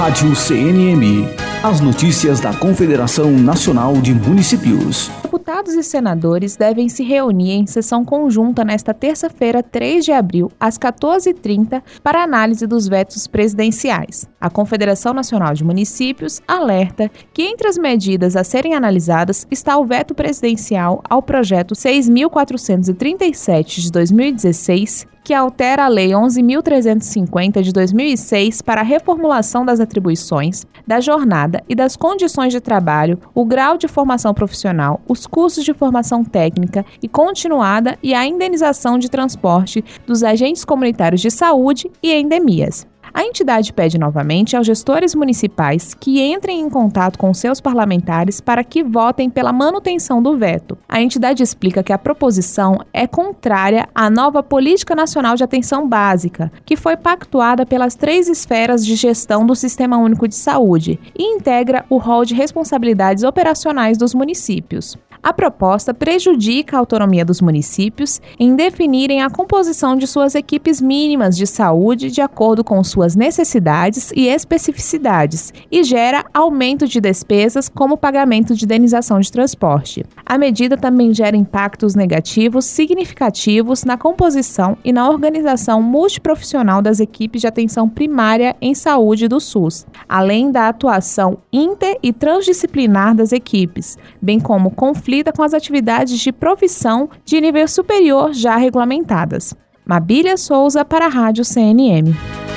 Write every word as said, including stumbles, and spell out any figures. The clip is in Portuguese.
Rádio C N M. As notícias da Confederação Nacional de Municípios. Deputados e senadores devem se reunir em sessão conjunta nesta terça-feira, três de abril, às quatorze e trinta, para análise dos vetos presidenciais. A Confederação Nacional de Municípios alerta que entre as medidas a serem analisadas está o veto presidencial ao projeto seis mil quatrocentos e trinta e sete de dois mil e dezesseis, que altera a Lei onze mil trezentos e cinquenta de dois mil e seis para a reformulação das atribuições, da jornada e das condições de trabalho, o grau de formação profissional, os cursos de formação técnica e continuada e a indenização de transporte dos agentes comunitários de saúde e endemias. A entidade pede novamente aos gestores municipais que entrem em contato com seus parlamentares para que votem pela manutenção do veto. A entidade explica que a proposição é contrária à nova Política Nacional de Atenção Básica, que foi pactuada pelas três esferas de gestão do Sistema Único de Saúde e integra o rol de responsabilidades operacionais dos municípios. A proposta prejudica a autonomia dos municípios em definirem a composição de suas equipes mínimas de saúde de acordo com suas necessidades e especificidades e gera aumento de despesas como pagamento de indenização de transporte. A medida também gera impactos negativos significativos na composição e na organização multiprofissional das equipes de atenção primária em saúde do SUS, além da atuação inter- e transdisciplinar das equipes, bem como conflitos com as atividades de profissão de nível superior já regulamentadas. Mabília Souza para a Rádio C N M.